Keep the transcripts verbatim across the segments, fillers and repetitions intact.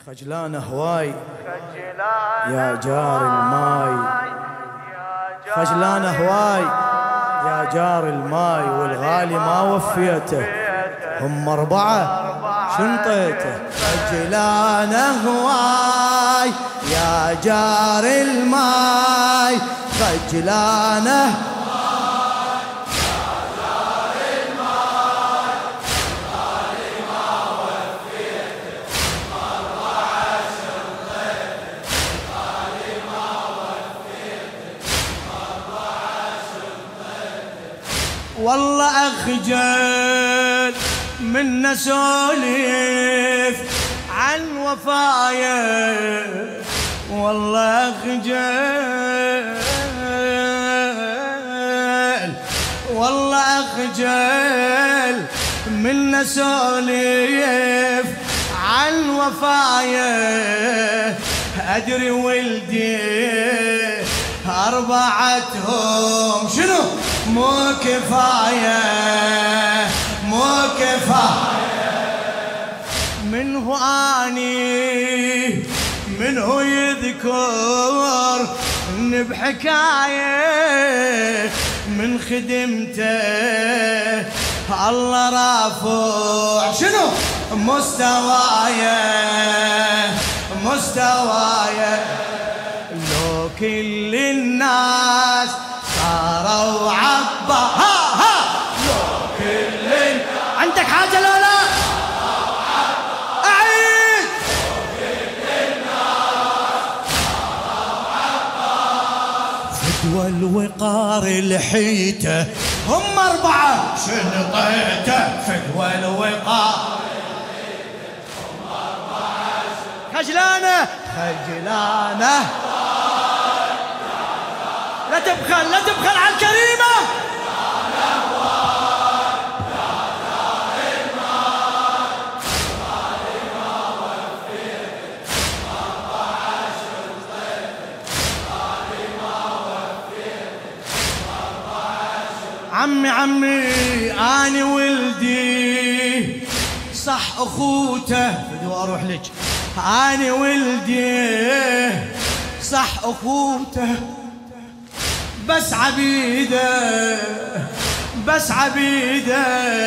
خجلان هواي يا جار الماي، خجلان هواي يا جار الماي، والغالي ما وفيته هم أربعة شنطيته. خجلان هواي يا جار الماي، خجلان والله أخجل من نسولف عن وفايا، والله أخجل والله أخجل من نسولف عن وفايا. أدري ولدي أربعتهم شنو مو كفاية مو كفاية. منه آني منه يذكر إن بحكاية من خدمته الله رافع شنو مستوايا مستوايا. لو كل الناس صاروا عبا ها ها لو كل عندك حاجة لو لا أعيد. لو كل الناس صاروا عبا فدوى الوقار لحيته هم أربعة شنطيته. فدوى الوقار لحيته هم أربعة خجلانة خجلانة. لا تبخل لا تبخل على الكريمة. عمي عمي أنا ولدي صح أخوته بدو أروح لك. أنا ولدي صح أخوته بس عبيده بس عبيده.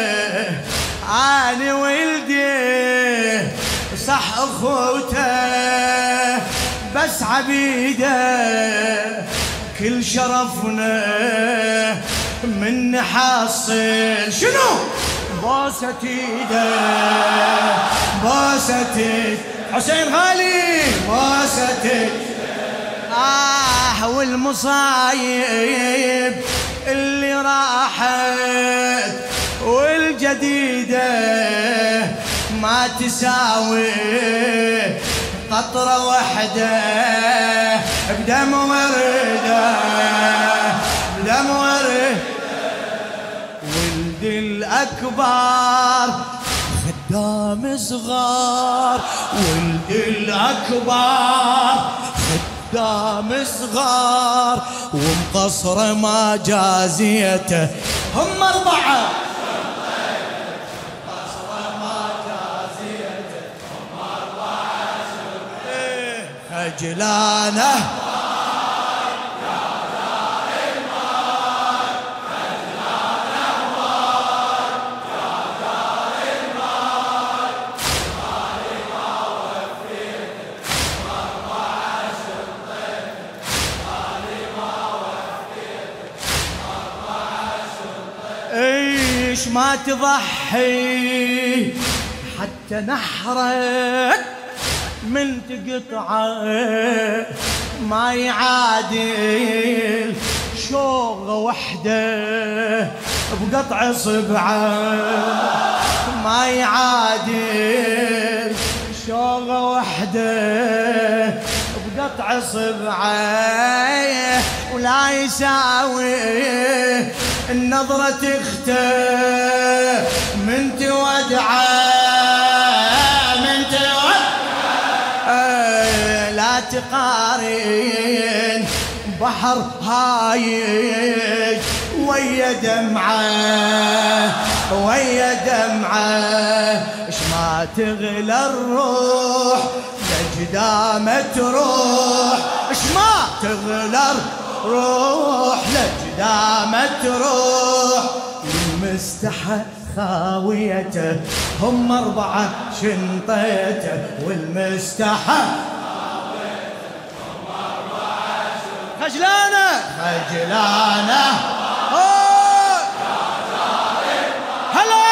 أنا ولدي صح أخوته بس عبيده. كل شرفنا من نحصل شنو بوسة ايده بوسة ايده. حسين غالي بوسة ايده. آه والمصايب اللي راحت والجديدة ما تساوي قطرة واحدة بدم وردة بدم وردة. ولد الأكبر خدام صغار ولد الأكبر خدام صغار ومقصرة ما جازيته هم أربعة مقصرة ما جازيته هم أربعة خجلانة ايش ما تضحي حتى نحرك من تقطعه ما يعادل شوغة وحدة بقطع صبعه ما يعادل شوغة وحدة بقطع صبعه. ولا يساوي النظرة تختار من تودعه من تودعه. لا تقارن بحر هايج ويا دمعه ويا دمعه. اش ما تغلى الروح لجدامة تروح اش ما تغلر روح لجدامة تروح المستحى خاويته هم أربعة شنطيته والمستحى خجلانة خجلانة هلا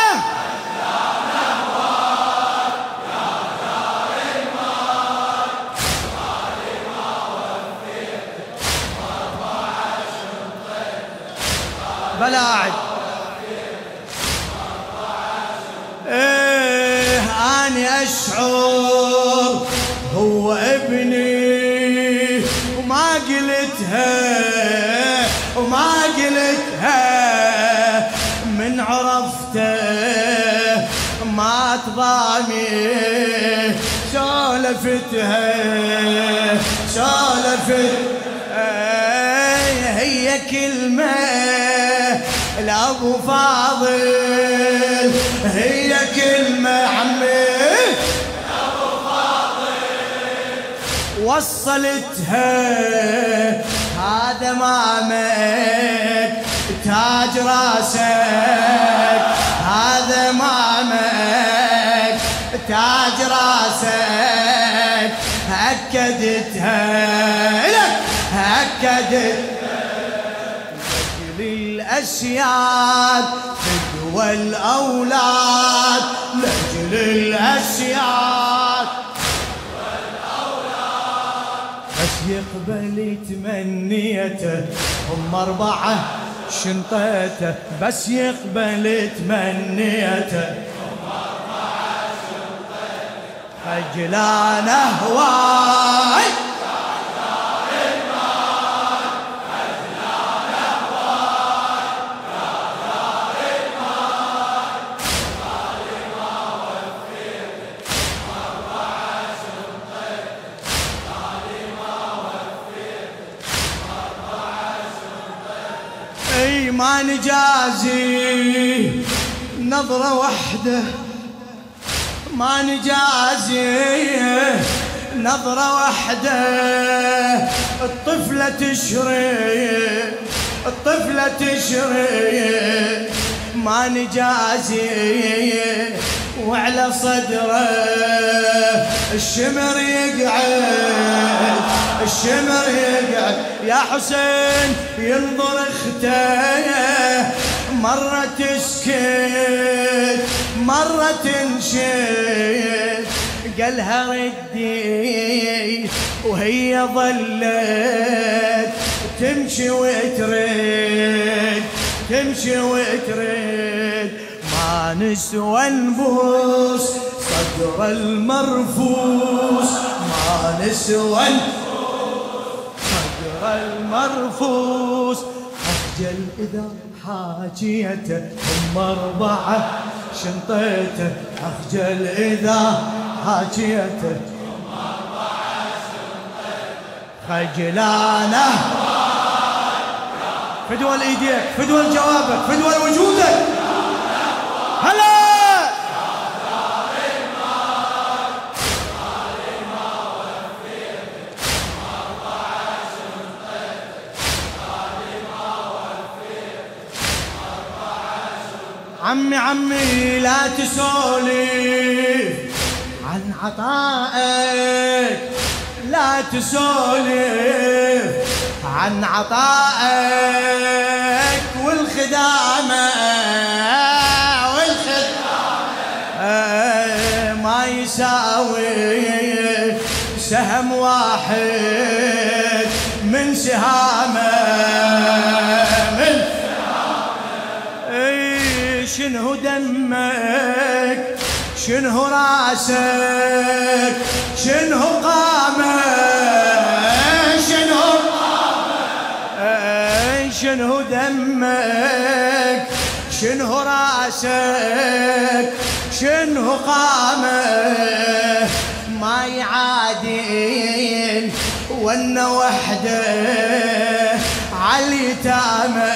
بلاعد ايه اني اشعر هو ابني وما قلتها وما قلتها من عرفته ما تضامي سولفتها سولفتها هي كلمة لأبو فاضل هي كلمة عمي لأبو فاضل وصلتها هذا مامك تاج راسك هذا مامك تاج راسك أكدتها لك أكدتها الأسياد فدوى الأولاد لأجل الأسياد فدوى الأولاد بس يقبل تمنيته هم أربعة شنطته بس يقبل تمنيته هم أربعة شنطته خجلان هواي ما نجازي نظرة واحدة ما نجازي نظرة واحدة الطفلة تشري الطفلة تشري ما نجازي وعلى صدره الشمر يقعد الشمر يقعد يا حسين ينظر اخته مرة تسكت مرة تنشد قالها ردي وهي ظلت تمشي وترد تمشي وترد ما نسوى نبوس صدر المرفوس ما نسوى صدر المرفوس أخجل إذا حاجيته هم أربعة شنطيته أخجل إذا حاجيته هم أربعة شنطيته خجلانه فدوى ايديك فدوى جوابك فدوى وجودك هلا عمي عمي لا تسولف عن عطائك لا تسولف عن عطائك والخدامة والخدامة ما يساوي سهم واحد من سهامه من سهامه شنو دمك شنو راسك شنو قامك شنو شنو دمك شنو راسك شنو قامك ما يعادل وانا وحده عاليتامه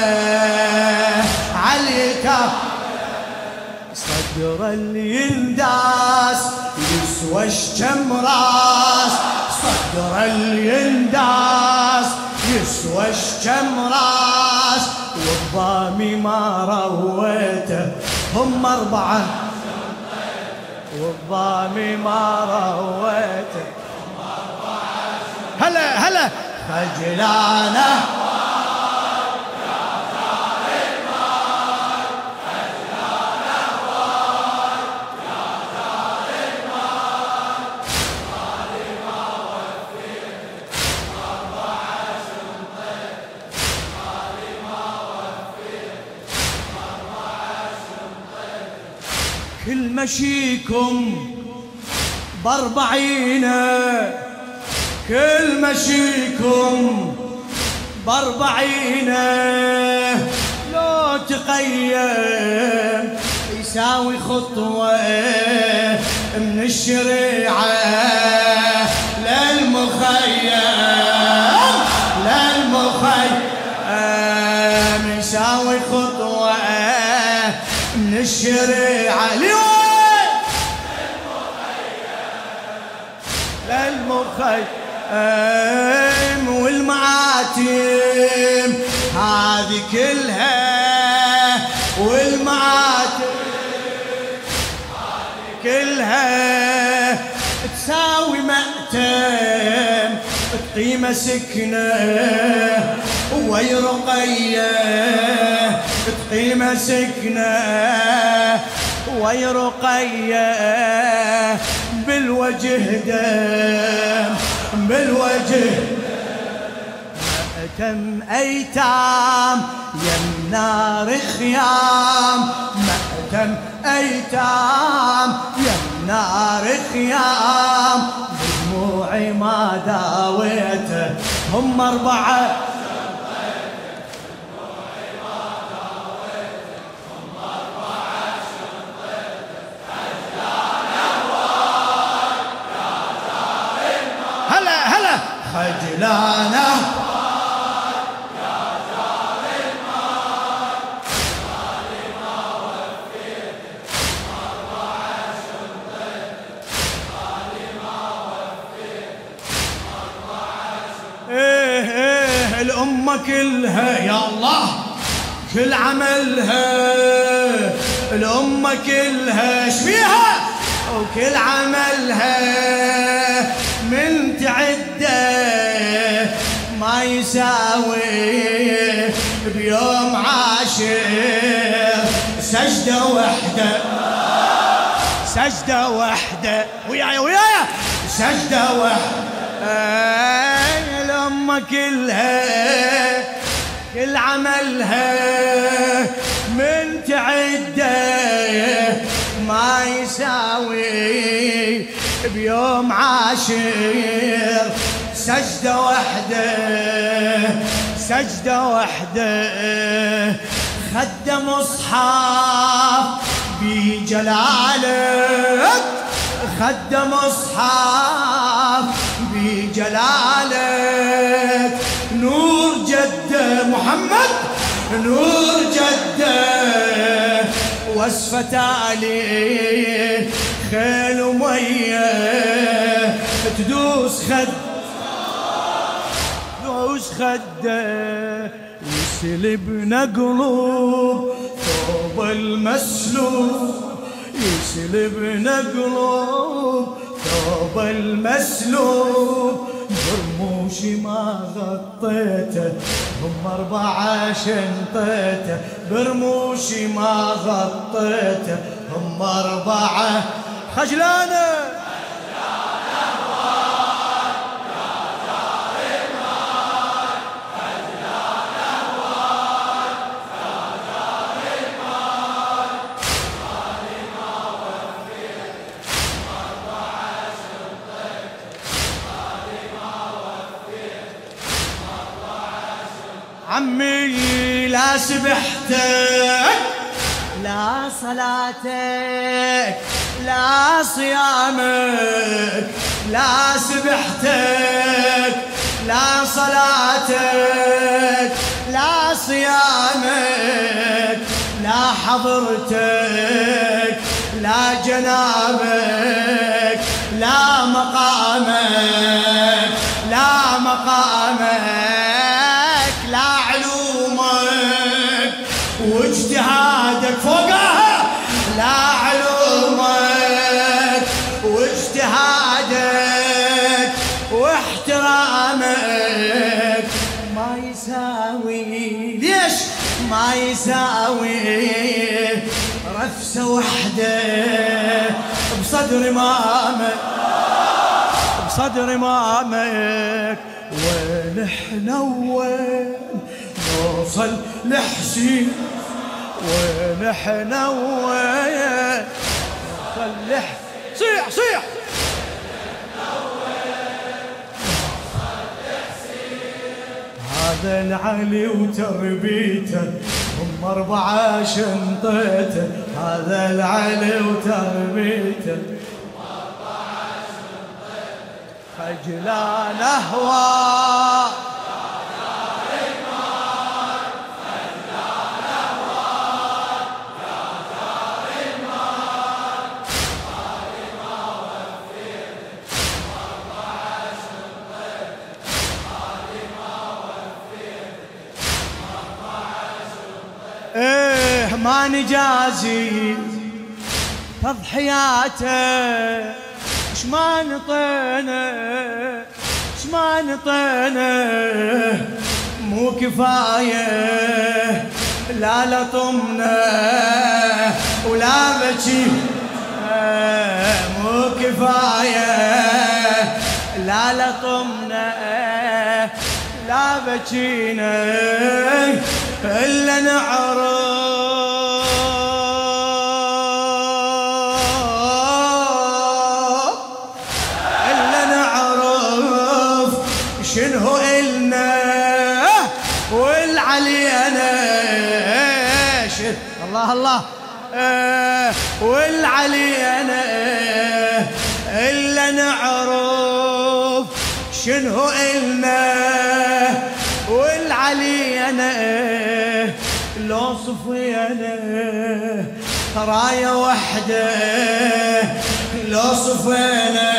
عاليتامه صدر اللي ينداس يسوى الشمراس راس صدر الينداس يسوى الشم راس والضامي ما رويته هم أربعة والضامي ما رويته هلا هلا خجلانه كل مشيكم باربعينه كل مشيكم باربعينه لو تقيم يساوي خطوه من الشريعه للمخيم للمخيم يساوي خطوه من الشريعة لوين للمخيم والمعاتم هذه كلها والمعاتم هذه كلها تساوي مأتم تقيمة سكنة ويرقية تقيمة سكنة ويرقية بالوجه دم بالوجه مأتم أيتام يم نار خيام مأتم أيتام يم نار خيام بدموعي ما داويته هم أربعة خجلانه يا جار الماء ظالمة وفيت أربعة شنطتك ظالمة وفيت أربعة شنطتك إيه إيه الأمة كلها يا الله كل عملها الأمة كلها شبيها وكل عملها من تعده ما يساوي بيوم عاشر سجدة وحدة سجدة وحدة وياي وياي سجدة وحدة الأمة كلها كل عملها من تعده ما يساوي بيوم عاشر سجدة وحدة سجدة وحدة خد مصحف بجلالك خد مصحف بجلالك نور جده محمد نور جده وصفة عليه خيل ومية تدوس خد تدوس خده يسلبنا قلوب ثوب المسلوب يسلبنا قلوب ثوب المسلوب برموشي ما غطيته هم أربعة شنطيته برموشي ما غطيته هم أربعة خجلانة عمي لا سبحتك لا صلاتك لا صيامك لا سبحتك لا صلاتك لا صيامك لا حضرتك لا جنابك لا مقامك مقامك لا علومك واجتهادك فوقها، لا علومك واجتهادك واحترامك ما يساوي، ليش ما يساوي رفسة وحدة بصدر إمامك، بصدر إمامك. ونحن وين نوصل لحسين، ونحن وين نوصل لحسين، صيح صيح هذا العلي وتربيته هم أربعة شنطته، هذا العلي وتربيته هم أربعة شنطته. خجلان أهوى ايه ما نجازي تضحياته، اش ما نطينا اش ما نطينا مو كفايه، لا لطمنا ولا بكي مو كفايه، لا لطمنا لا بكينا إلا نعرف إلا نعرف شنو إلنا والعلينا، الله الله والعلينا إلا نعرف شنو إلنا والعلينا. لو صفينا راية وحدة، لو صفينا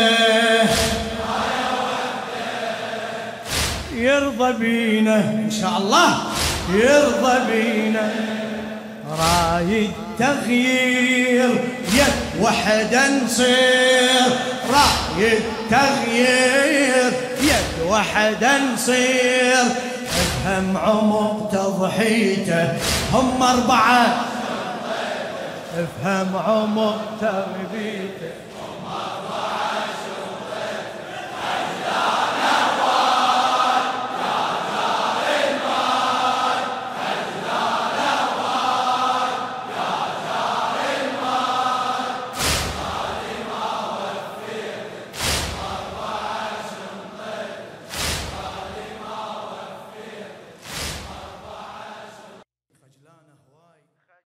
راية وحدة يرضى بينا إن شاء الله، يرضى بينا. راية تغيير يد وحدة نصير، راية تغيير يد وحدة نصير. افهم عمق تضحيته هم أربعة، افهم عمق تربيته